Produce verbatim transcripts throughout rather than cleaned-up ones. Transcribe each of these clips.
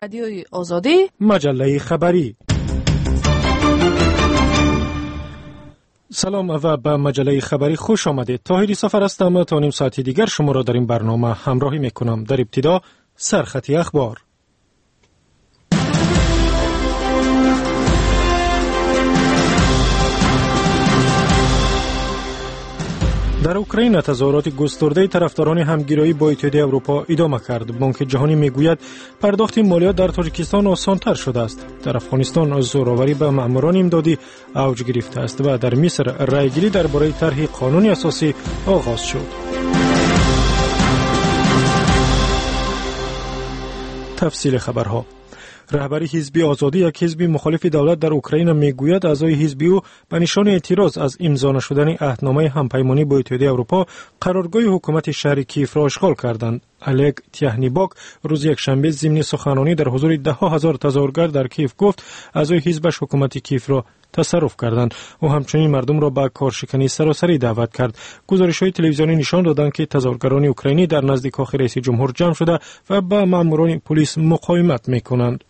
رادیوی آزادی، مجله خبری. سلام و به مجله خبری خوش آمدید. طاهری سفر هستم. تا نیم ساعتی دیگر شما را در این برنامه همراهی میکنم. در ابتدا سرخطی اخبار. در اوکراین تظاهرات گسترده طرفداران همگرایی با اتحادیه اروپا ادامه کرد. بانک جهانی میگوید پرداخت مالیات در تاجیکستان آسان‌تر شده است. در افغانستان زوراوری به ماموران امدادی اوج گرفته است و در مصر رأیگیری درباره طرح قانون اساسی آغاز شد. تفصیل خبرها. رهبری حزب آزادی، یک حزب مخالف دولت در اوکراین، میگوید اعضای حزب او به نشان اعتراض از امضا نشدن عهدنامه همپیمانی با اتحادیه اروپا قرارگاه حکومت شهر کیف را اشغال کردند. الگ تیهنیباک روز یک شنبه ضمن سخنرانی در حضور ده ها هزار تظاهرگر در کیف گفت اعضای حزبش حکومت کیف را تصرف کردند. او همچنین مردم را به کارشکنی سراسری دعوت کرد. گزارش‌های تلویزیونی نشان دادند که تظاهرگران اوکراینی در نزد کاخ رئیس جمهور جمع شده و با ماموران پلیس مقاومت می‌کنند.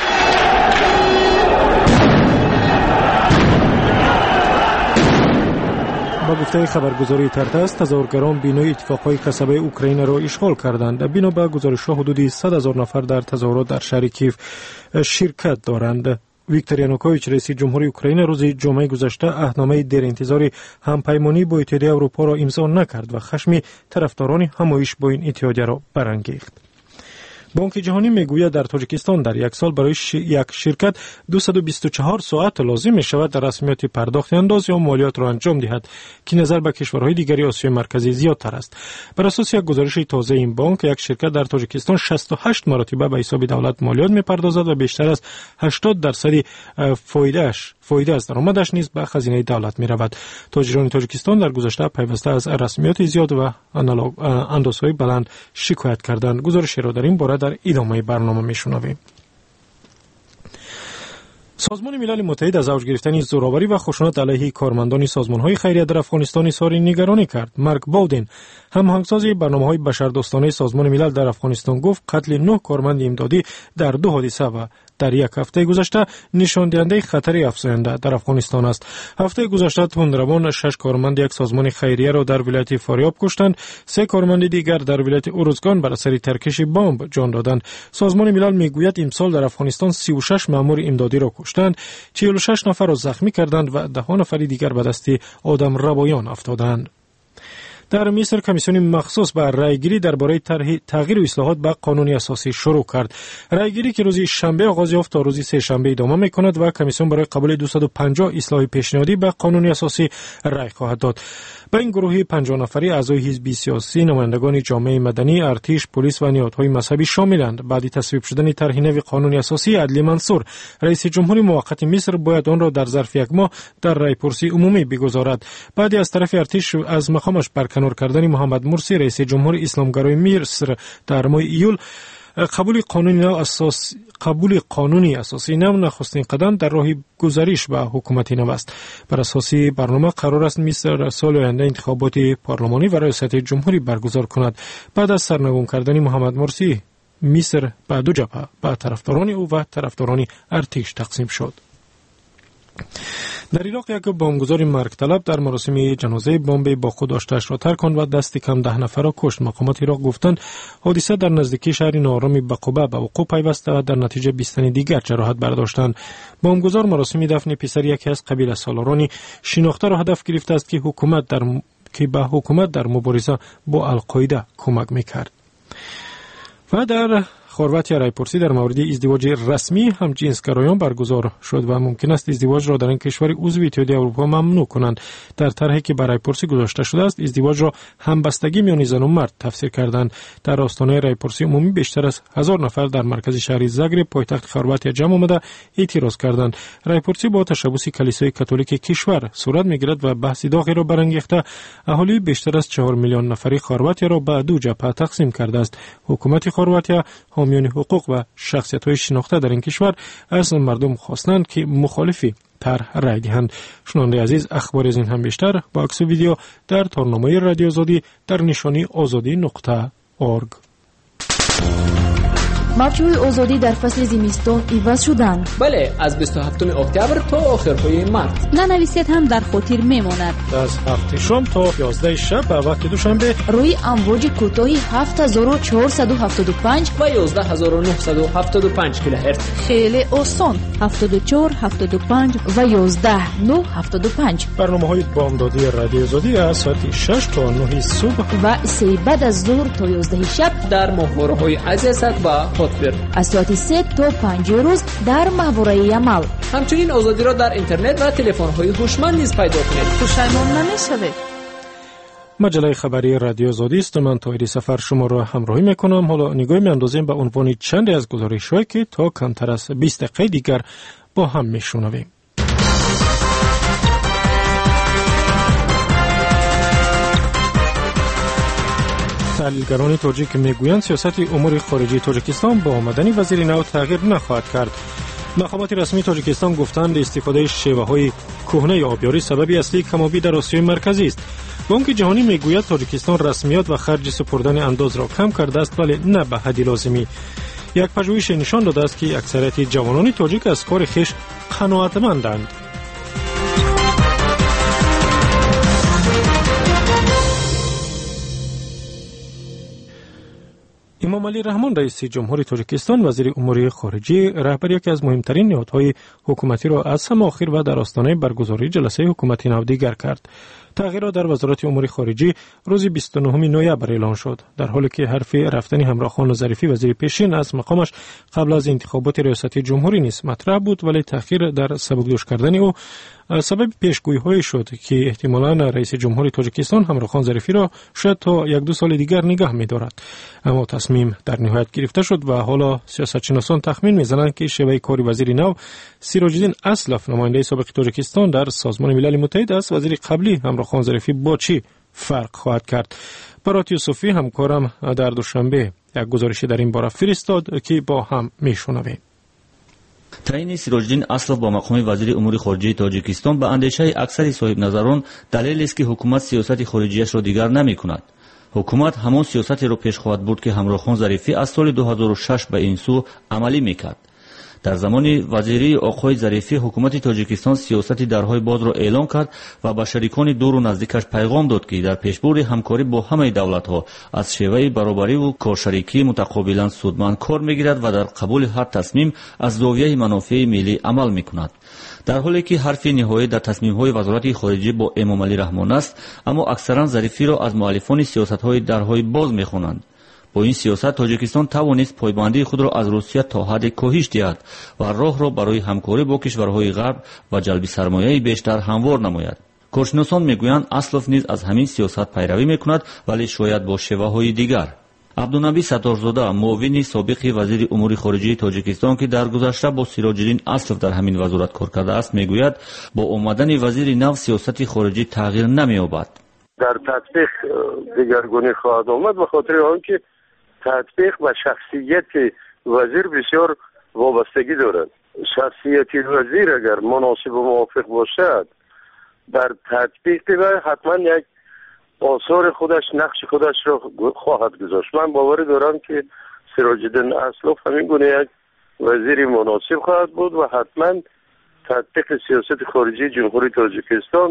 با گفته خبرگزاری ترتاس، تظاهرگران بینای اتفاقهای قصبه اوکراین را اشغال کردند. بنا به گزارش‌ها حدود صد هزار نفر در تظاهرات در شهر کیف شرکت دارند. ویکتور یانوکوویچ رئیس جمهوری اوکراین روز جمعه گذشته عهدنامه دیر انتظاری همپیمانی با اتحادیه اروپا را امضا نکرد و خشم طرفداران همایش با این اتحادیه را برانگیخت. بانک جهانی میگوید در تاجیکستان در یک سال برای ش... یک شرکت دویست و بیست و چهار ساعت لازم می شود در رسمیات پرداخت انداز یا مالیات را انجام دهد که نظر به کشورهای دیگری آسیای مرکزی زیادتر است. بر اساس یک گزارش تازه این بانک، یک شرکت در تاجیکستان شصت و هشت مرتبه به حساب دولت مالیات می پردازد و بیشتر از هشتاد درصد فایدهش فایده از درآمدش نیز به خزینه دولت می رود. تاجران تاجیکستان در گذشته پیوسته از رسمیات زیاد و اندازهای بلند شکایت کردند. گزارش را در این باره در ادامه برنامه میشنویم. سازمان ملل متحد از اوج گرفتن زوراوری و خشونت علیه کارمندان سازمان‌های خیریه در افغانستان اظهار نگرانی کرد. مارک بالدین، هماهنگساز برنامه‌های بشردوستانه سازمان ملل در افغانستان، گفت قتل نه کارمند امدادی در دو حادثه و در یک هفته گذشته نشان دهنده خطر افزاینده در افغانستان است. هفته گذشته تندروان شش کارمند یک سازمان خیریه را در ولایت فاریاب کشتند. سه کارمند دیگر در ولایت اروزگان بر اثر ترکش بمب جان دادند. سازمان ملل میگوید امسال در افغانستان سی و شش مأمور امدادی را کشتند، چهل و شش نفر را زخمی کردند و ده نفر دیگر به دست آدم ربایان افتادند. در مصر کمیسیون مخصوص به رأیگیری درباره طرح تغییر و اصلاحات به قانون اساسی شروع کرد. رأیگیری که روز شنبه آغاز یافت تا روز سه شنبه ادامه می‌کند و کمیسیون برای قبول دویست و پنجاه اصلاح پیشنهادی به قانون اساسی رأی خواهد داد. به این گروه پنجاه نفری اعضای حزب سیاسی، نمایندگان جامعه مدنی، ارتش، پلیس و نهادهای مذهبی شاملند. بعد تصویب شدن طرح نو قانون اساسی، عدلی منصور، رئیس جمهوری موقت مصر، باید آن را در ظرف یک ماه در رأیپرسی عمومی بگذارد. بعد از طرف ارتش از مقامش برکنار کردن محمد مرسی، رئیس جمهور اسلامگرای مصر، در ماه ایول، قبول قانون اساس قبول قانونی اساسی نو نخستین قدم در راه گذریش به حکومت نو است. بر اساس برنامه قرار است مصر سال آینده انتخابات پارلمانی و ریاست جمهوری برگزار کند. بعد از سرنگون کردن محمد مرسی، مصر به دو جبهه، به طرفداران او و طرفداران ارتش تقسیم شد. در عراق یک بمبگذار مرگ طلب در مراسم جنازه بمب با خود داشته‌اش را ترک کند و دست کم ده نفر را کشت. مقامات عراق گفتند حادثه در نزدیکی شهر ناآرام بقوبه به وقوع پیوسته و در نتیجه بیست تن دیگر جراحت برداشتند. بمبگذار مراسم دفن پسر یکی از قبیله سالاران شناخته را هدف گرفته است که حکومت در م... که به حکومت در مبارزه با القاعده کمک می‌کرد. و در خرواتیا رایپرسی در مورد ازدواج رسمی هم جنسگرایان برگزار شد و ممکن است ازدواج را در این کشور عضو اتحادیه اروپا ممنوع کنند. در طرحی که برای رایپرسی گذاشته شده است، ازدواج را همبستگی میان زن و مرد تفسیر کردند. در آستانه رایپرسی عمومی بیشتر از هزار نفر در مرکز شهر زاگرب، پایتخت خرواتیا، جمع آمده اعتراض کردند. رایپرسی با تشبث کلیسای کاتولیک کشور صورت میگیرد و بحث داغی را برانگیخته اهالی بیشتر از چهار میلیون نفری خرواتیا را به دو جبهه تقسیم کرده است. حکومت خرواتیا حامیان حقوق و شخصیت‌های شناخته در این کشور از مردم خواستند که مخالفی طرح رای دهند. شنونده عزیز، اخبار از این هم بیشتر با عکس و ویدیو در تارنامه رادیو آزادی در نشانی آزادی نقطه اورگ. мавҷҳои озодӣ дар фасли зимистон иваз шуданд. бале, аз бисту ҳафтуми октябр то охирҳои март. нанависед ҳам дар хотир мемонад. аз ҳафти шом то ёздаҳи шаб ба вақти душанбе рӯи амвоҷи кӯтоҳи ҳафт ҳазору чаҳорсаду ҳафтоду панҷ ва ёздаҳ ҳазору нуҳсаду ҳафтоду панҷ килоҳерц. хеле осон ҳафтоду чор ҳафтоду панҷ ва ёздаҳ нӯҳ ҳафтоду панҷ. барномаҳои бомдодии радиои озодӣ аз соати шаш то нӯҳи субҳ ва се баъд аз зуҳр то ёздаҳи шаб дар моҳвораҳои азиясад ва хотбир. аз соати се то панҷи рӯз дар маҳвораи амал. ҳамчунин озодиро дар интернет ва телефонҳои ҳушманд низ пайдо кунед. пушаймон намешавед. маҷалаи хабарии радиои озодист. ман тоҳири сафар шуморо ҳамроҳӣ мекунам. ҳоло нигоҳ меандозем ба унвони чанде аз гузоришҳое ки то камтар аз бист дақиқаи дигар бо ҳам мешунавем. таҳлилгарони тоҷик мегӯянд сиёсати умури хориҷии тоҷикистон ба омадани вазири нав тағйир нахоҳад кард. мақомоти расмии тоҷикистон гуфтанд истифодаи шеваҳои кӯҳнаи обёрӣ сабаби аслии камобӣ дар осиёи марказӣ аст. бонки ҷаҳонӣ мегӯяд тоҷикистон расмиёт ва харҷи супурдани андозро кам кардааст, вале на ба ҳадди лозимӣ. як пажӯҳише нишон додааст ки аксарияти ҷавонони тоҷик аз кори хиш қаноатманданд. имомалӣ раҳмон раиси ҷумҳури тоҷикистон вазири умури хориҷӣ раҳбари яке аз муҳимтарин ниҳодҳои ҳукуматиро аз ҳама охир ва дар остонаи баргузории ҷаласаи ҳукумати нав дигар кард. тағйирот дар вазорати умури хориҷӣ рӯзи бисту нӯҳуми ноябр эълон шуд, дар ҳоле ки ҳарфи рафтани ҳамроҳхон зарифи вазири пешин аз мақомаш қабл аз интихоботи риёсати ҷумҳурӣ низ матраҳ буд, вале таъхир дар сабукдӯш кардани ӯ сабаби пешгӯиҳое шуд ки эҳтимолан раиси ҷумҳури тоҷикистон ҳамроҳхон зарифиро шояд то як ду соли дигар нигоҳ медорад. аммо тасмим дар ниҳоят гирифта шуд ва ҳоло сиёсатшиносон тахмин мезананд ки шеваи кори вазири нав Сироҷиддин Аслов, намояндаи собиқи Тоҷикистон дар Созмони Милали Муттаҳид, аз вазири қаблӣ ҳамроҳхон зарифи бо чӣ фарқ хоҳад кард. Барот Юсуфӣ ҳамкорам дар душанбе як гузориши дар ин бора фиристод ки бо ҳам мешунавем. таъини Сироҷиддин Аслов ба мақоми вазири умури хориҷии Тоҷикистон ба андешаи аксари соҳибназарон далелест ки ҳукумат сиёсати хориҷияшро дигар намекунад. ҳукумат ҳамон сиёсатеро пеш хоҳад бурд ки ҳамроҳхон зарифӣ аз соли ду ҳазору шаш ба ин сӯ амалӣ мекард. дар замони вазирии оқои Зарифӣ ҳукумати Тоҷикистон сиёсати дарҳои бозро эълон кард ва ба шарикони дуру наздикаш пайғом дод ки дар пешбурди ҳамкорӣ бо ҳамаи давлатҳо аз шеваи баробариву коршарикӣ мутақобилан судманд кор мегирад ва дар қабули ҳар тасмим аз зовияи манофеи миллӣ амал мекунад. дар ҳоле ки ҳарфи ниҳоӣ дар тасмимҳои вазорати хориҷӣ бо Эмомалӣ Раҳмон аст, аммо аксаран Зарифиро аз муаллифони сиёсатҳои дарҳои боз мехонанд. бо ин сиёсат тоҷикистон тавонист пойбандии худро аз Русия то ҳадде коҳиш диҳад ва роҳро барои ҳамкорӣ бо кишварҳои ғарб ва ҷалби сармояи бештар ҳамвор намояд. коршиносон мегӯянд Аслов низ аз ҳамин сиёсат пайравӣ мекунад, вале шояд бо шеваҳои дигар. абдунаби Сатторзода, муовини собиқи вазири умури хориҷии Тоҷикистон, ки дар гузашта бо Сироҷиддин Аслов дар ҳамин вазорат кор кардааст, мегӯяд бо омадани вазири нав сиёсати хориҷӣ тағйир намеёбад. дар татбиқ дигаргунӣ хоҳад омад, ба хотири он ки татбиқ ба шахсияти вазир бисёр вобастагӣ дорад. шахсияти вазир агар муносибу мувофиқ бошад, дар татбиқи вай ҳатман як осори худаш, нақши худашро хоҳад гузошт. ман боварӣ дорам ки Сироҷиддин Аслов ҳамин гуна як вазири муносиб хоҳад буд ва ҳатман татбиқи сиёсати хориҷии ҷумҳури Тоҷикистон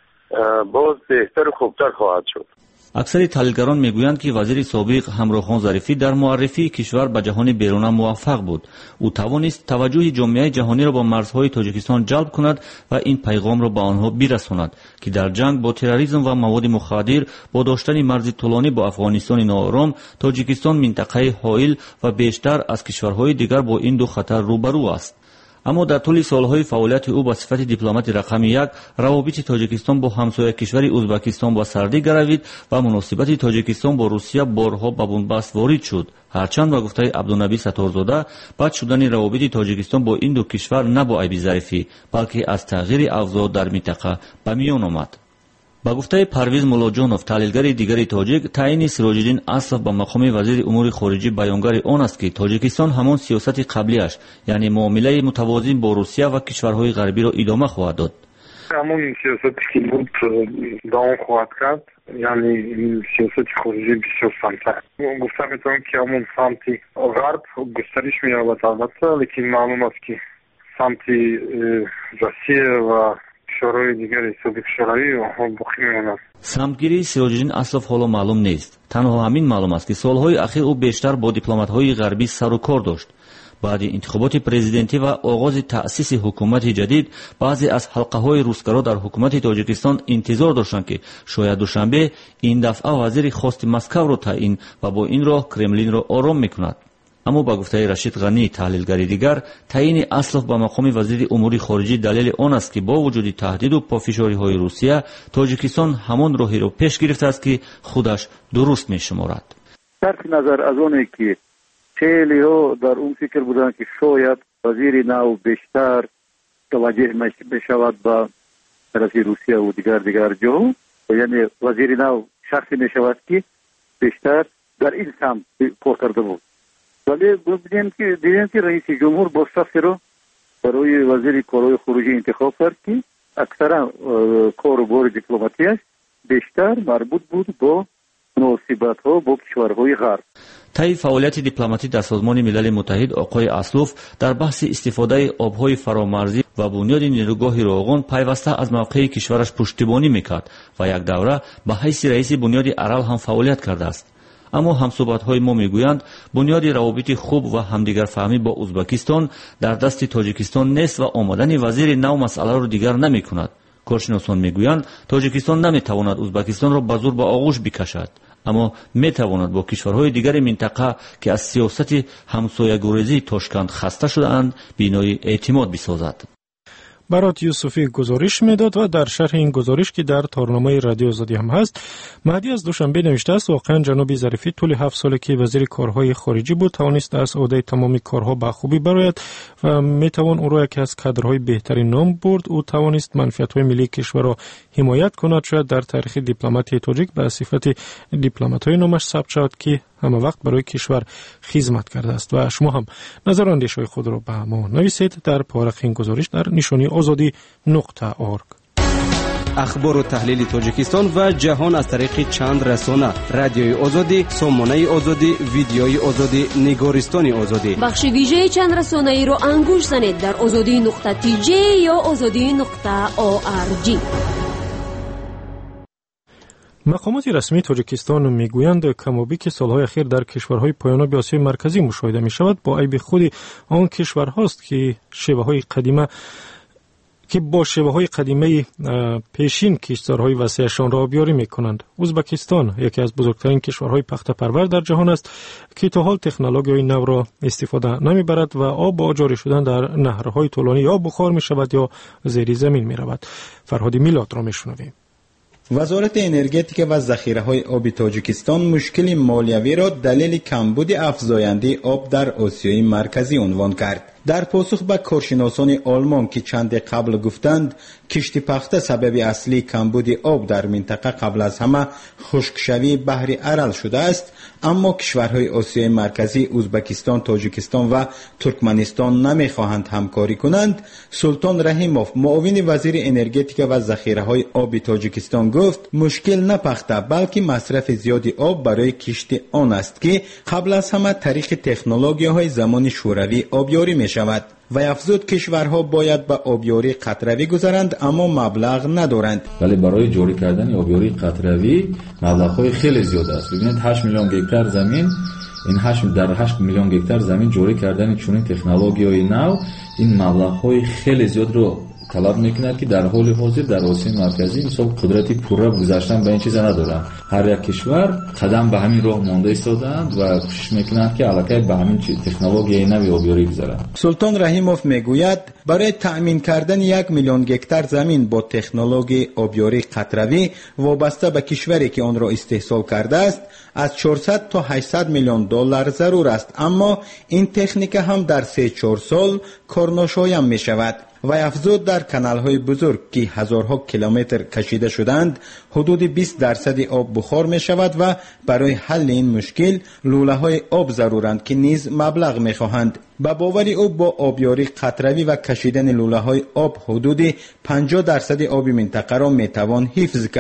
боз беҳтару хубтар хоҳад шуд. аксари таҳлилгарон мегӯянд ки вазири собиқ ҳамроҳхон Зарифӣ дар муаррифии кишвар ба ҷаҳони беруна муваффақ буд. ӯ тавонист таваҷҷӯҳи ҷомеаи ҷаҳониро ба марзҳои Тоҷикистон ҷалб кунад ва ин пайғомро ба онҳо бирасонад ки дар ҷанг бо терроризм ва маводи мухаддир бо доштани марзи тӯлонӣ бо Афғонистони ноором, Тоҷикистон минтақаи ҳоил ва бештар аз кишварҳои дигар бо ин ду хатар рӯбарӯ аст. аммо дар тӯли солҳои фаъолияти ӯ ба сифати дипломати рақами як, равобити Тоҷикистон бо ҳамсоя кишвари Ӯзбекистон ба сардӣ гаравид ва муносибати Тоҷикистон бо Русия борҳо ба бунбаст ворид шуд. ҳарчанд ба гуфтаи Абдунаби Сатторзода, бад шудани равобити Тоҷикистон бо ин ду кишвар на бо айби Зарифӣ, балки аз тағйири авзо дар минтақа ба миён омад. ба гуфтаи Парвиз Муллоҷонов, таҳлилгари дигари тоҷик, таъини Сироҷиддин Аслов ба мақоми вазири умури хориҷӣ баёнгари он аст ки Тоҷикистон ҳамон сиёсати қаблияш, яъне муомилаи мутавозин бо Русия ва кишварҳои ғарбиро идома хоҳад дод. ҳамон сиёсате ки буд давом хоҳад кард. یعنی این سیاست خارجی بسیار سمتر گفته میتونم که همون سمتی غرب گسترش می‌یابد البته، لیکن معلوم است که سمتی روسیه و کشورهای دیگر سابق شوروی آنها باقی می‌مانند. самтгирии сироҷиддин аслов ҳоло маълум нест. танҳо ҳамин маълум аст ки солҳои ахир ӯ бештар бо дипломатҳои ғарбӣ сару кор дошт. баъди интихоботи президентӣ ва оғози таъсиси ҳукумати ҷадид, баъзе аз ҳалқаҳои русгаро дар ҳукумати тоҷикистон интизор доштанд ки шояд душанбе ин дафъа вазири хости Москавро таъин ва бо ин роҳ Кремлинро ором мекунад. аммо ба гуфтаи Рашид Ғанӣ, таҳлилгари дигар, таъини Аслов ба мақоми вазири умури хориҷӣ далели он аст ки бо вуҷуди таҳдиду пофишориҳои Русия, Тоҷикистон ҳамон роҳиро пеш гирифтааст ки худаш дуруст мешуморад. сарфи назар аз оне ки خیلی‌ها در اون فکر بودن که شاید وزیر نو بیشتر توجه میشود به طرف روسیه و دیگر دیگر جا، یعنی وزیر نو شخصی میشود که بیشتر در این سمت کار کرده بود. ولی دیدیم که دیدیم که رئیس جمهور با شخصی رو برای وزیر کارهای خارجی انتخاب کرد که اکثرا کار و بار دیپلماتیش بیشتر مربوط بود با مناسبت‌ها با کشورهای غرب. طی فعالیت دیپلماتیک در سازمان ملل متحد آقای اسلوف در بحث استفاده آبهای فرامرزی و بنیاد نیروگاه روغن پیوسته از موقع کشورش پشتیبانی میکرد و یک دوره به حیث رئیس بنیاد ارال هم فعالیت کرده است. اما همصحبت‌های ما میگویند بنیاد روابط خوب و همدیگر فهمی با ازبکستان در دست تاجیکستان نیست و آمدن وزیر نو مسئله را دیگر نمیکند. کارشناسان میگویند تاجیکستان نمیتواند ازبکستان را به زور به آغوش بکشد، اما میتواند با کشورهای دیگر منطقه که از سیاست همسایه‌گریزی تاشکند خسته شده‌اند بنای اعتماد بسازد. برات یوسفی گزارش میداد و در شرح این گزارش که در تارنامه رادیو آزادی هم هست، مهدی از دوشنبه نوشته است واقعا جناب ظریفی طول هفت سالی که وزیر کارهای خارجی بود توانست از عهده تمامی کارها به خوبی برآید و میتوان او را یکی از کادرهای بهترین نام برد. او توانست منفعت‌های ملی کشور را حمایت کند، شاید در تاریخ دیپلماتی تاجیک به صفت دیپلمات‌های نامش ثبت شود که همه وقت برای کشور خدمت کرده است. و شما هم نظر و اندیشه‌های خود را به ما نویسید در پارق این گزارش در نشانی آزادی نقطه اورگ. اخبار و تحلیل تاجیکستان و جهان از طریق چند رسانه: رادیوی آزادی، سامانه آزادی، ویدیوی آزادی، نگارستان آزادی. بخش ویژه چند رسانه ای رو انگوش زنید در آزادی نقطه تی جی یا آزادی نقطه او آر جی. مقامات رسمی تاجیکستان میگویند کمابیک سالهای اخیر در کشورهای پایاناب آسیای مرکزی مشاهده می شود با عیب خود آن کشورهاست که شیوه‌های قدیمه که با شیوه‌های قدیمی پیشین کشتزارهای وسیعشان را آبیاری می‌کنند. ازبکستان یکی از بزرگترین کشورهای پخته پرور در جهان است که تا حال تکنولوژی نو را استفاده نمی‌برد و آب با جاری شدن در نهرهای طولانی یا بخار می‌شود یا زیر زمین می‌رود. فرهاد میلاد را می‌شنویم. وزارت انرژتیک و ذخیره‌های آب تاجیکستان مشکل مالیوی را دلیل کمبود افزاینده آب در آسیای مرکزی عنوان کرد. در پاسخ به کارشناسان آلمان که چند قبل گفتند کشتی پخته سبب اصلی کمبود آب در منطقه قبل از همه خشکشوی بحر ارال شده است، اما کشورهای آسیای مرکزی ازبکستان، تاجیکستان و ترکمنستان نمیخواهند همکاری کنند، سلطان رحیموف معاون وزیر انرژتیک و ذخیره‌های آب تاجیکستان گفت مشکل نه پخته بلکه مصرف زیادی آب برای کشتی آن است که قبل از همه طریق تکنولوژی‌های زمان شوروی آبیاری می شود. و افزود کشورها باید به آبیاری قطروی گذارند اما مبلغ ندارند. ولی برای جاری کردن آبیاری قطروی مبلغ‌های خیلی زیاد است. ببینید هشت میلیون گکتار زمین، این هشت در هشت میلیون گکتار زمین جاری کردن چنین تکنولوژی‌های نو این مبلغ‌های خیلی زیاد رو طلب میکند که در حال حاضر در آسیای مرکزی مثلا قدرتی پوره گذاشتن به این چیزا ندارند. هر یک کشور قدم به همین راه مانده ایستادند و کوشش میکنند که الکی به همین تکنولوژی نوی آبیاری بذارند. سلطان رحیموف میگوید برای تأمین کردن یک میلیون گکتار زمین با تکنولوژی آبیاری قطروی وابسته به کشوری که آن را استحصال کرده است از چهارصد تا هشتصد میلیون دلار ضرور است، اما این تکنیک هم در سه چهار سال کارناشایم می شود. و افزود در کانال‌های بزرگ که هزارها کیلومتر کشیده شدند حدود بیست درصد آب بخار می شود و برای حل این مشکل لوله‌های آب ضرورند که نیز مبلغ می خواهند. با باوری او با آبیاری قطروی و کشیدن لوله‌های آب حدود پنجاه درصد آب منطقه را می توان حفظ کرد.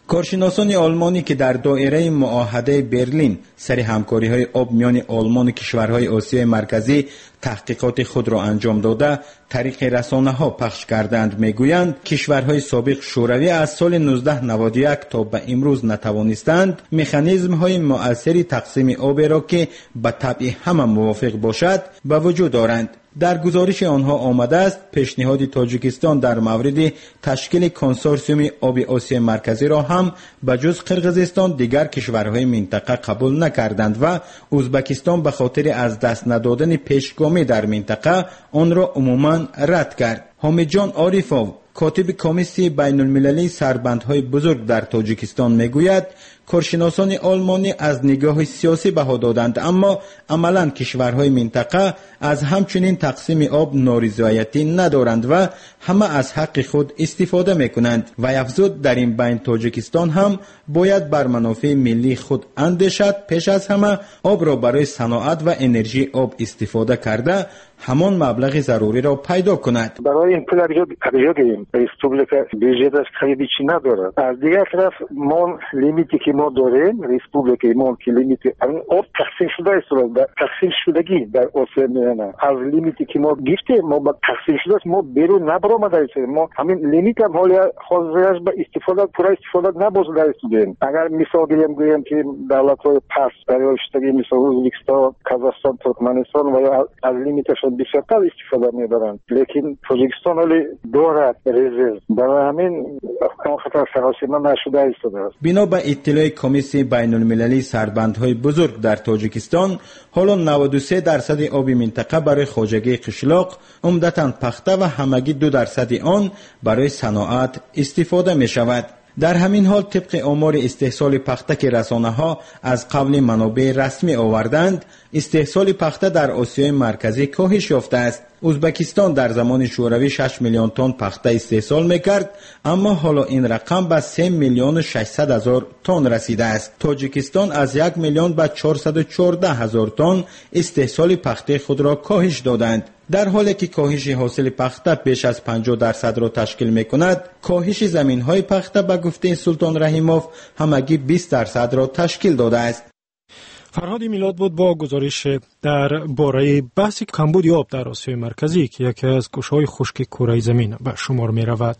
کارشناسان آلمانی که در دایره معاهده برلین سر همکاری‌های آب میان آلمان و کشورهای آسیای مرکزی تحقیقات خود را انجام داده طریق رسانه‌ها پخش کردند میگویند کشورهای سابق شوروی از سال نوزده نود و یک تا به امروز نتوانستند مکانیزم‌های مؤثری تقسیم آب را که به طبع همه موافق باشد به وجود دارند. در گزارش آنها آمده است پیشنهاد تاجیکستان در مورد تشکیل کنسورسیوم آب آسیای مرکزی را هم به جز قرقیزستان دیگر کشورهای منطقه قبول نکردند و ازبکستان به خاطر از دست ندادن پیشگامی در منطقه آن را عموماً رد کرد. حامد جان عارفوف کاتب کمیسیون بین المللی سربندهای بزرگ در تاجیکستان میگوید کارشناسان آلمانی از نگاه سیاسی بها دادند اما عملاً کشورهای منطقه از همچنین تقسیم آب نارضایتی ندارند و همه از حق خود استفاده میکنند و افزود در این بین تاجیکستان هم باید بر منافع ملی خود اندیشد پیش از همه آب را برای صنعت و انرژی آب استفاده کرده همان مبلغ ضروری را پیدا کند. برای این پول ارجاع گیریم ریسپوبلیکا بیجه داشت خیلی چی ندارد. از دیگر طرف ما لیمیتی که ما داریم ریسپوبلیکای ما که لیمیت آب تقسیم شده است تقسیم شدگی در آسیا میانه از لیمیتی که ما گرفتیم ما با تقسیم شده ما بیرون نبرآمده ایم ما همین لیمیت هم حالی حاضر به استفاده پورا استفاده نباشه استودیم. اگر مثال گیریم گوییم که دولت‌های پس دریایشتگی مثل ازبکستان، قزاقستان، ترکمنستان و یا از لیمیتشون بیشتر استفاده میبرند لیکن تاجیکستان ولی دارد رزرو برای همین آن خطر سراسیمه نشده است. بنا به اطلاع کمیسیون بین المللی سربندهای بزرگ در تاجیکستان حالا نود و سه درصد آب منطقه برای خواجگی قشلاق عمدتاً پخته و همگی دو درصد آن برای صنعت استفاده می شود. در همین حال طبق آمار استحصال پخته که رسانه‌ها از قبل منابع رسمی آوردند استحصال پخته در آسیای مرکزی کاهش یافته است. ازبکستان در زمان شوروی شش میلیون تن پخته استحصال میکرد اما حالا این رقم به سه میلیون و ششصد هزار تن رسیده است. تاجیکستان از یک میلیون به چهارصد و چهارده هزار تن استحصال پخته خود را کاهش دادند. در حالی که کاهش حاصل پخته بیش از پنجاه درصد را تشکیل میکند کاهش زمین‌های پخته به گفته سلطان رحیموف همگی بیست درصد را تشکیل داده است. فرهاد میلاد بود با گزارش در باره بحث کمبود آب در آسیای مرکزی که یکی از گوشه‌های خشک کره زمین به شمار می رود.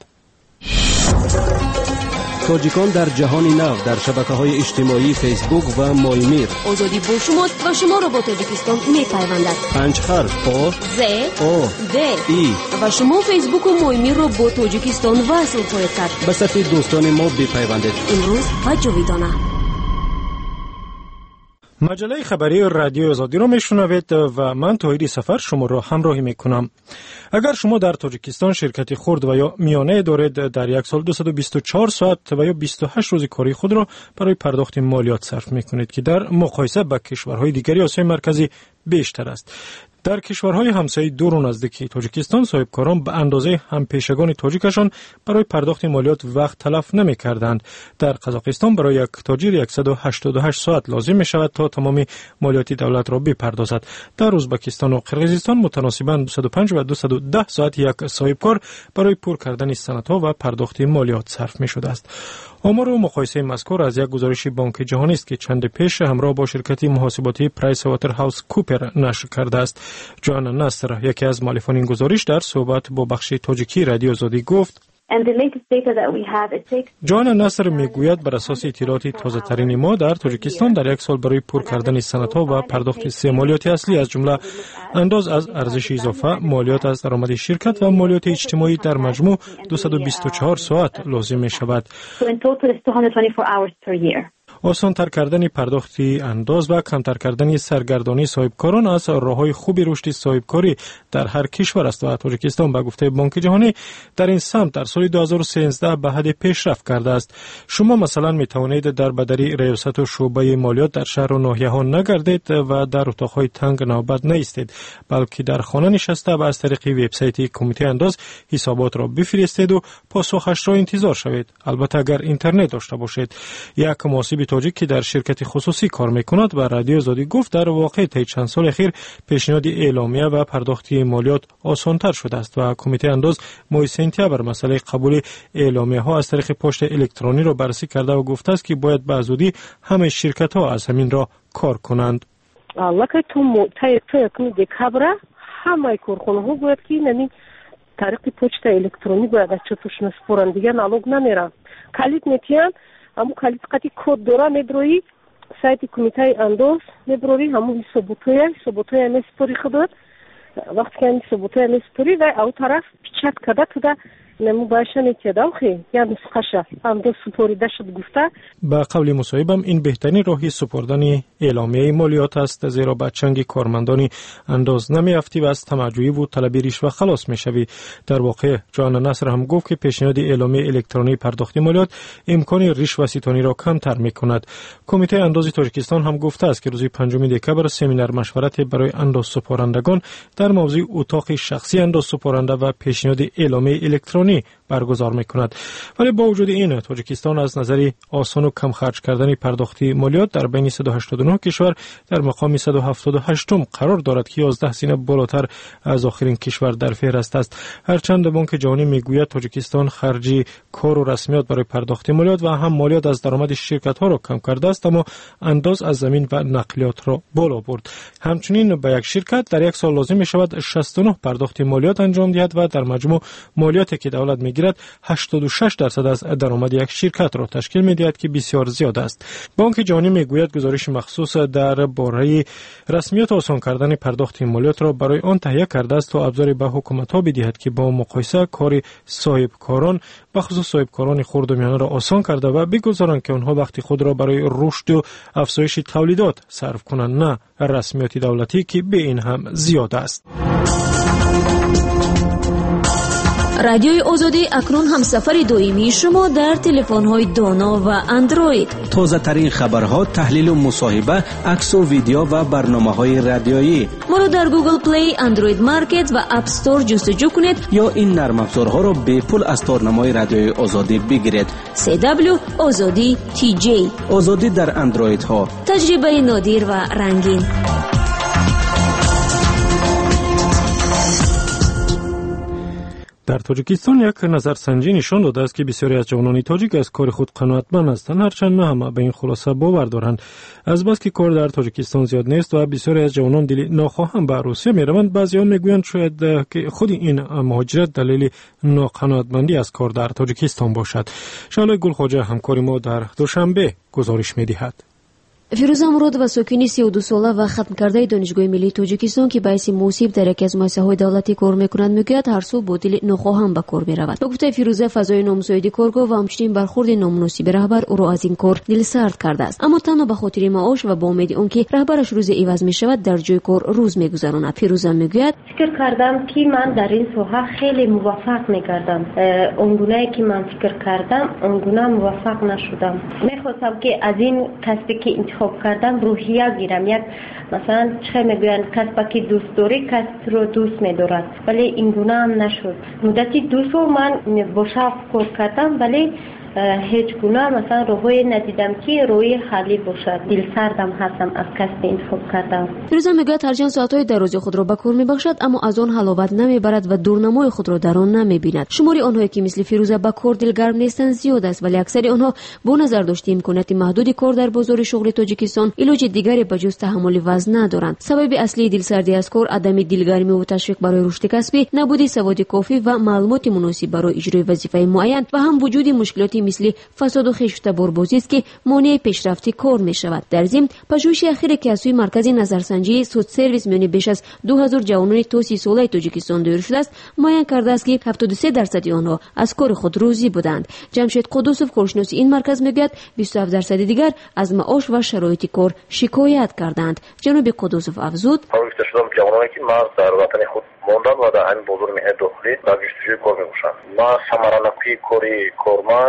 تاجیکان در جهان نو در شبکه‌های اجتماعی فیسبوک و مایمیر آزادی با شما و شما را با تاجیکستان می‌پیوندد. پنج حرف آ ز او د ای و شما فیسبوک و مایمیر را با تاجیکستان وصل خواهید کرد. به صفحه دوستان ما بپیوندید. امروز و جاویدانه. مجله خبری رادیو آزادی را میشنوید و من طاهری سفر شما را همراهی میکنم. اگر شما در تاجیکستان شرکتی خرد و یا میانه دارید در یک سال دویست و بیست و چهار ساعت و یا بیست و هشت روز کاری خود را برای پرداخت مالیات صرف میکنید که در مقایسه با کشورهای دیگری آسیای مرکزی بیشتر است. در کشورهای همسایه دور و نزدیک تاجیکستان صاحبکاران به اندازه همپیشگان تاجیکشان برای پرداخت مالیات وقت تلف نمی‌کردند. در قزاقستان برای یک تاجر صد و هشتاد و هشت ساعت لازم می‌شود تا تمام مالیات دولت را بپردازد. در ازبکستان و قرقیزستان متناسباً دویست و پنج و دویست و ده ساعت یک صاحبکار برای پر کردن سندها و پرداخت مالیات صرف می‌شده است. آمار و مقایسه مذکور از یک گزارش بانک جهانی است که چند پیش همراه با شرکت محاسباتی پرایس واتر هاوس کوپر نشر کرده است. جان نصر یکی از مؤلفان این گزارش در صحبت با بخش تاجیکی رادیو آزادی گفت جان نصر میگوید بر اساس اطلاعات تازه ترین ما در تاجیکستان در یک سال برای پر کردن سندها و پرداخت سه مالیات اصلی از جمله انداز از ارزش اضافه، مالیات از درآمد شرکت و مالیات اجتماعی در مجموع دویست و بیست و چهار ساعت لازم می شود. آسان تر کردن پرداختی انداز و کمتر کردن سرگردانی صاحبکاران از راه‌های خوبی رشد صاحبکاری در هر کشور است و تاجیکستان به گفته بانک جهانی در این سمت در سال دو هزار و سیزده به حد پیشرفت کرده است. شما مثلا می توانید در بدری ریاست و شعبه مالیات در شهر و ناحیه ها نگردید و در اتاق‌های تنگ نوبت نایستید، بلکه در خانه نشسته و از طریق وبسایت کمیته انداز حسابات را بفرستید و پاسخش را انتظار شوید. البته اگر اینترنت داشته باشید. یک محاسب تاجیک که در شرکت خصوصی کار میکند و رادیو آزادی گفت در واقع طی چند سال اخیر پیشنهاد اعلامیه و پرداختی مالیات آسان‌تر شده است و کمیته انداز ماه سپتامبر مسئله قبول اعلامیه ها از طریق پست الکترونی را بررسی کرده و گفته است که باید به زودی همه شرکت ها از همین را کار کنند. لکه تو طی دکبر همه کارخانه ها باید که نمی طریق پست الکترونی باید از چطورشون سپورن دیگه نالوگ نمیرن. کلید میتیان همون کلید قطعی کد داره میدروی سایت کمیته انداز میبروی همون ثبوتوی ثبوتوی میسپوری خودت وقتی که این ثبوتوی میسپوری و او طرف پیچت کده تو ده نمو باشن که داخل یا نسخه انداز سپوریده شد گفته. با قول مصاحبم این بهترین راهی سپردن اعلامیه مالیات است، زیرا با چنگ کارمندانی انداز نمیافتی و از تمجوی و طلب رشوه خلاص میشوی. در واقع جان نصر هم گفت که پیشنهاد اعلامیه الکترونی پرداخت مالیات امکان رشوه ستانی را کمتر میکند. کمیته انداز تاجیکستان هم گفته است که روز پنجم دکبر سمینار مشورت برای انداز سپارندگان در موضوع اتاق شخصی انداز سپارنده و پیشنهاد اعلامیه الکترونی برگزار میکند. ولی با وجود این تاجیکستان از نظر آسان و کم خرج کردن پرداختی مالیات در بین صد و هشتاد و نه کشور در مقام صد و هفتاد و هشت قرار دارد که یازده سینه بالاتر از آخرین کشور در فهرست است. هرچند بانک جهانی میگوید تاجیکستان خرجی کار و رسمیات برای پرداخت مالیات و هم مالیات از درآمد شرکت ها را کم کرده است، اما انداز از زمین و نقلیات را بالا برد. همچنین به یک شرکت در یک سال لازم می شود شصت و نه پرداخت مالیات انجام دهد و در مجموع مالیاتی که دولت میگیرد هشتاد و شش درصد از درآمد یک شرکت را تشکیل میدهد که بسیار زیاد است. بانک جهانی میگوید گزارش مخصوص در باره رسمیات آسان کردن پرداخت مالیات را برای آن تهیه کرده است تا ابزاری به حکومت ها بدهد که با مقایسه کار صاحب کاران به خصوص صاحب کاران خرد و میانه را آسان کرده و بگذارند که آنها وقتی خود را برای رشد و افزایش تولیدات صرف کنند، نه رسمیات دولتی که به این هم زیاد است. رادیوی آزادی اکنون هم سفر دائمی شما در تلفن‌های دانا و اندروید. تازه ترین خبرها، تحلیل و مصاحبه، عکس و ویدیو و برنامه‌های رادیویی. ما را در گوگل پلی، اندروید مارکت و اپ استور جستجو کنید یا این نرم افزارها را به پول از تارنمای رادیوی آزادی بگیرید. سی دبلیو آزادی تی جی. آزادی در اندروید ها. تجربه نادر و رنگین. در تاجیکستان یک نظرسنجی نشان داده است که بسیاری از جوانان تاجیک از کار خود قناعتمند هستند، هرچند نه همه به این خلاصه باور دارند. از بس که کار در تاجیکستان زیاد نیست و بسیاری از جوانان دل ناخواهم به روسیه میروند، بعضی‌ها میگویند شاید که خود این مهاجرت دلیل ناقناعتمندی از کار در تاجیکستان باشد. شعله گلخواجه همکار ما در دوشنبه گزارش می‌دهد. فیروزه مراد و ساکن سی و دو ساله و ختم کرده دانشگاه ملی تاجیکستان که باعث موسیب در یکی از مؤسسه‌های دولتی کار می‌کنند میگوید هر سو با دل ناخواهم به کار می‌رود. به گفته فیروزه فضای نامساعد کارگاه و همچنین برخورد نامناسب رهبر او را از این کار دلسرد کرده است، اما تنها به خاطر معاش و با امید آنکه رهبرش روز عوض می‌شود در جای کار روز می‌گذراند. فیروزه میگوید فکر کردم که من در این ساحه خیلی موفق می‌گردم، اونگونه که من فکر کردم اونگونه موفق نشدم. می‌خواستم که از این کسبی که انتخاب کردم روحیه گیرم، یک مثلا چه میگویند کسب که دوست داری کسب رو دوست می‌دارد، ولی این گونه هم نشد. مدتی دو سال من با شوق کار کردم ولی هیچ گونه مثلا روی ندیدم که روی خالی باشد. دل سردم هستم از کسب انتخاب کردم. فیروزه میگوید هرچند ساعت‌های در روز خود را به کار میبخشد اما از آن حلاوت نمیبرد و دورنمای خود را در آن نمیبیند. شماری آنهایی که مثل فیروزه به کار دلگرم نیستند زیاد است، ولی اکثر آنها با نظر داشته امکانات محدود کار در بازار شغل تاجیکستان علاج دیگری به جز تحمل وزن ندارند. سبب اصلی دلسردی از کار عدم دلگرمی و تشویق برای رشد کسبی، نبود سواد کافی و معلومات مناسب برای اجرای وظیفه معین و هم وجود مشکلاتی مثل فساد و خشونت بازی است که مانع پیشرفت کار می شود. در ضمن پژوهش اخیر که از سوی مرکز نظرسنجی سود سرویس میان بیش از دو هزار جوانان تا سی ساله تاجیکستان دایر شده است، معین کرده است که هفتاد و سه درصد آنها از کار خود روزی بودند. جمشید قدوسوف کارشناس این مرکز میگوید بیست و هفت درصد دیگر از معاش و شرایط کار شکایت کردند. جناب قدوسوف افزود: آگفته شدم جوانانی که مرز در وطن خود موندن و در همین بازار مهر داخلی در جستجوی کار میباشند. ما ثمرانکی کاری کارمند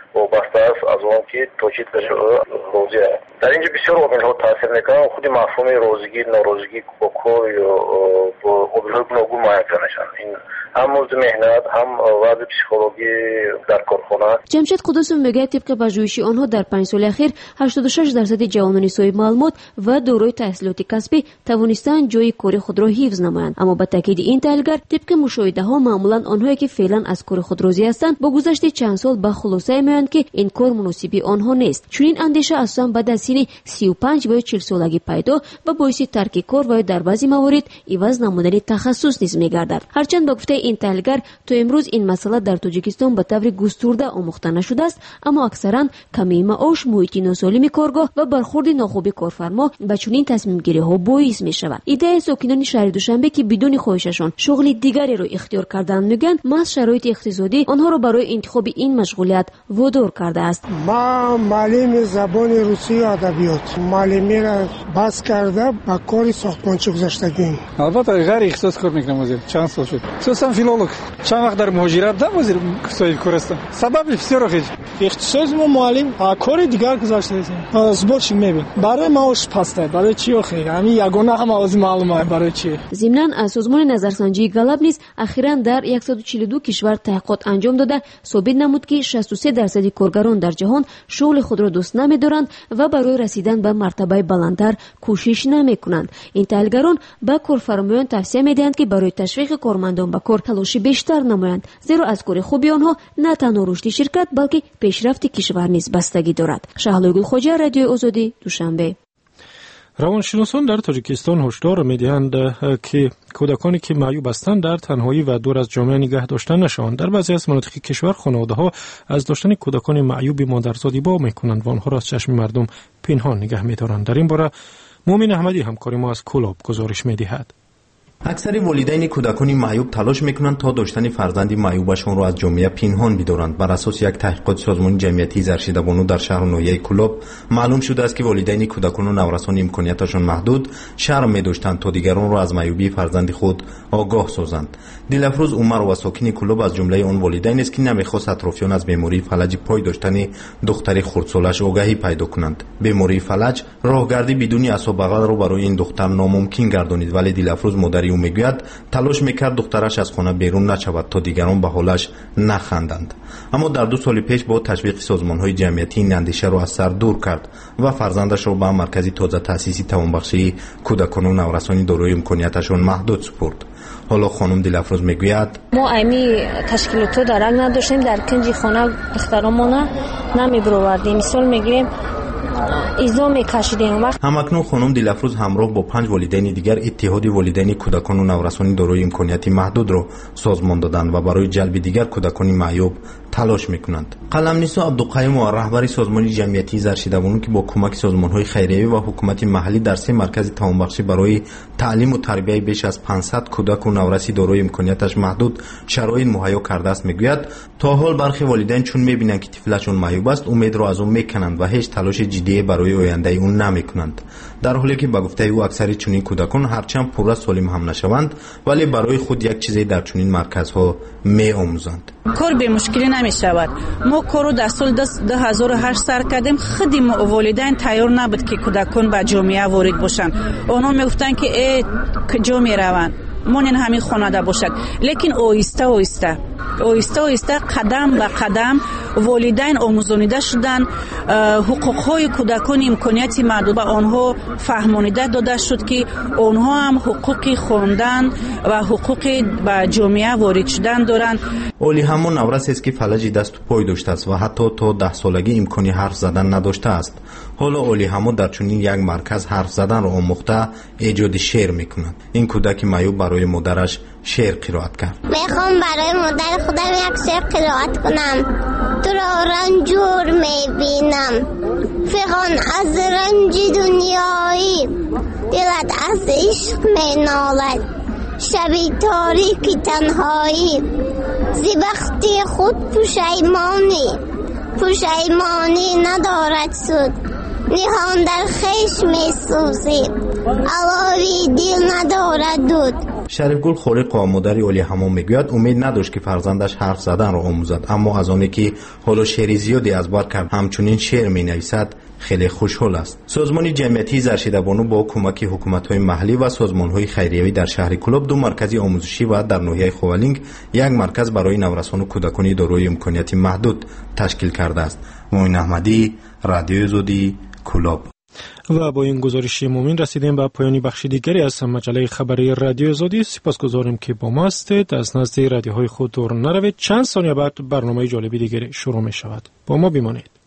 وابسته است از اون که توجید بشه روزی است. در اینجا بسیار عامل‌ها تاثیر میکنن. خود مفهوم روزگی ناروزگی با کار یا با عامل‌های گوناگون معین نشن. این هم موضوع مهنت هم وضع پسیکولوژی در کارخانه. جمشید قدوسov میگه طبق پژوهش آنها در پنج سال اخیر هشتاد و شش درصد جوانان صاحب معلومات و دورای تحصیلات کسبی توانستند جای کار خود را حفظ نمایند. اما با تاکید این تحلیلگر طبق مشاهده ها معمولا آنهایی که فعلا از کار خود راضی هستند با گذشت چند سال به خلاصه میآیند که این کار مناسب آنها نیست. چون این اندیشه اصلا بعد از سن سی و پنج و چهل سالگی پیدا و باعث ترک کار و در بعضی موارد عوض نمودن تخصص نیز میگردد. هرچند با گفته این تحلیلگر تا امروز این مسئله در تاجیکستان به طور گسترده آموخته نشده است، اما اکثرا کمی معاش، محیط ناسالم کارگاه و برخورد ناخوب کارفرما به چنین تصمیم گیری ها باعث می شود. ایده ساکنان شهر دوشنبه که بدون خواهششان شغل دیگری را اختیار کردن میگن محض شرایط اقتصادی آنها را برای انتخاب این مشغولیت وادار کرده است. ما معلم زبان روسی ادبیات معلمی را بس کرده با کار ساختمانچی گذاشتگی. البته غیر اختصاص کار میکنم وزیر چند سال شد. خصوصا فیلولوگ چند وقت در مهاجرت ده وزیر صاحب کار هستم. سبب بسیار خیلی اختصاص ما معلم کار دیگر گذاشته است. زبرش میبین. برای معاش پسته. برای چی آخه؟ همین یگانه هم از معلومه برای چی. ضمناً سازمان نظرسنجی گلاب نیز اخیراً در صد و چهل و دو کشور تحقیقات انجام داده ثابت نمود که شصت و سه درصد کارگران در جهان شغل خود را دوست نمی‌دارند و برای رسیدن به مرتبه بلندتر کوشش نمی‌کنند. این تحلیلگران به کارفرمایان توصیه می‌دهند که برای تشویق کارمندان به کار تلاش بیشتر نمایند، زیرا از کار خوبی آنها نه تنها رشد شرکت بلکه پیشرفت کشور نیز بستگی دارد. شهلا گلخوجه، رادیو آزادی، دوشنبه. روانشناسان در تاجیکستان هشدار می‌دهند که کودکانی که معیوب هستند در تنهایی و دور از جامعه نگه داشته نشوند. در بعضی از مناطق کشور خانواده‌ها از داشتن کودکان معیوب مادرزادی با می‌کنند و آنها را از چشم مردم پنهان نگه می‌دارند. در این باره مومن احمدی همکار ما از کلاب گزارش می‌دهد. اکثر والدین کودکان معیوب تلاش میکنند تا داشتن فرزند معیوبشان را از جامعه پنهان بدارند. بر اساس یک تحقیقات سازمان جمعیتی زرشیده بانو در شهر نویه کلوب معلوم شده است که والدین کودکان و نورسان امکانیتشان محدود شرم می‌داشتند تا دیگران را از معیوبی فرزند خود آگاه سازند. دلافروز عمر و ساکن کلوب از جمله آن والدین است که نمی‌خواست اطرافیان از بیماری فلج پای داشتن دختر خردسالش آگاهی پیدا کنند. بیماری فلج راهگردی بدون عصا بغل را برای این دختر ناممکن گردانید، ولی دلافروز مادر او میگوید تلاش میکرد دخترش از خانه بیرون نشود تا دیگران به حالش نخندند. اما در دو سال پیش با تشویق سازمان‌های جمعیتی این اندیشه را از سر دور کرد و فرزندش را به مرکزی تازه تأسیسی توانبخشی کودکان و نورسان دارای امکانیتشان محدود سپرد. حالا خانم دلافروز میگوید ما امی تشکیلات درک نداشتیم، در کنج خانه دخترامون نمیبروردیم. مثال میگیریم ایزا میکشیدیم. همکنون خانم دلافروز همراه با پنج والدین دیگر اتحاد والدین کودکان و نورسان دارای امکانیت محدود را سازمان دادند و برای جلب دیگر کودکان معیوب تلاش میکنند. قلمنویس عبدالقیوم و رهبر سازمان جمعیتی زرشیده‌بانو که با کمک سازمان‌های خیریه و حکومت محلی در سه مرکز توانبخشی برای تعلیم و تربیت بیش از پانصد کودک و نورسی دارای امکانیتش محدود شرایط مهیا کرده است میگوید تا حال برخی والدین چون میبینند که طفلشون معیوب است امید را از اون میکنند و هیچ تلاش جدی برای آینده اون نمیکنند، در حالی که به گفته او اکثر چنین کودکان هرچند پورا سالم هم نشوند ولی برای خود یک چیزی در چنین مرکزها میآموزند. کار به مشکلی نمی شود. ما کارو در سال دو هزار و هشت سر کردیم. خودی والدین تیار نبود که کودکان به جامعه وارد باشند. آنها میگفتند که ای کجا میروند، مونین همین خانواده باشد. لیکن آهسته آهسته آهسته آهسته قدم به قدم والدین آموزانیده شدند، حقوق‌های کودکان امکانیت محدود به آنها فهمانیده داده شد که آنها هم حقوق خواندن و حقوق به جامعه وارد شدن دارند. اولی همون نورس است که فلج دست و پای داشته است و حتی تا ده سالگی امکانی حرف زدن نداشته است. حالا اولی همون در چنین یک مرکز حرف زدن را آموخته ایجاد شعر میکند. این کودک معیوب برای مادرش شعر قرائت کرد. میخوام برای مادر خودم یک شعر قرائت کنم. تو را رنجور میبینم، فغان از رنج دنیایی، دلت از عشق مینالد، شبی تاریکی تنهایی، زبختی خود پشیمانی، پشیمانی ندارد سود، نهان در خیش میسوزی، علاوی دل ندارد دود. شریفگل خالق و مادر اولی حمام میگوید امید نداشت که فرزندش حرف زدن را آموزد، اما از آنی که حالا شعر زیادی از بر کرد همچنین شعر می نویسد خیلی خوشحال است. سازمان جمعیتی زرشیده بانو با کمک حکومت‌های محلی و سازمان‌های خیریه‌ای در شهر کلوب دو مرکز آموزشی و در ناحیه خوالینگ یک مرکز برای نورسان و کودکان دارای امکانات محدود تشکیل کرده است. معین احمدی، رادیوی آزادی، کلوب. و با این گزارش مومین رسیدیم به پایان بخش دیگری از مجله خبری رادیو آزادی. سپاسگزارم که با ما هستید. از نزد رادیوهای خود دور نروید. چند ثانیه بعد برنامه جالبی دیگری شروع می شود. با ما بمانید.